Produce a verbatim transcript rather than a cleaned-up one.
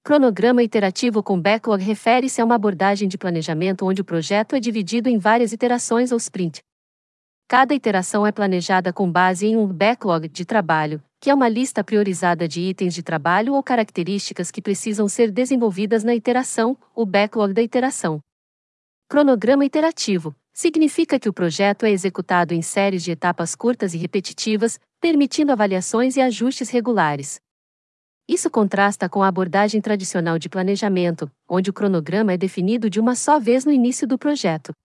Cronograma iterativo com backlog refere-se a uma abordagem de planejamento onde o projeto é dividido em várias iterações ou sprint. Cada iteração é planejada com base em um backlog de trabalho, que é uma lista priorizada de itens de trabalho ou características que precisam ser desenvolvidas na iteração, o backlog da iteração. Cronograma iterativo significa que o projeto é executado em séries de etapas curtas e repetitivas, permitindo avaliações e ajustes regulares. Isso contrasta com a abordagem tradicional de planejamento, onde o cronograma é definido de uma só vez no início do projeto.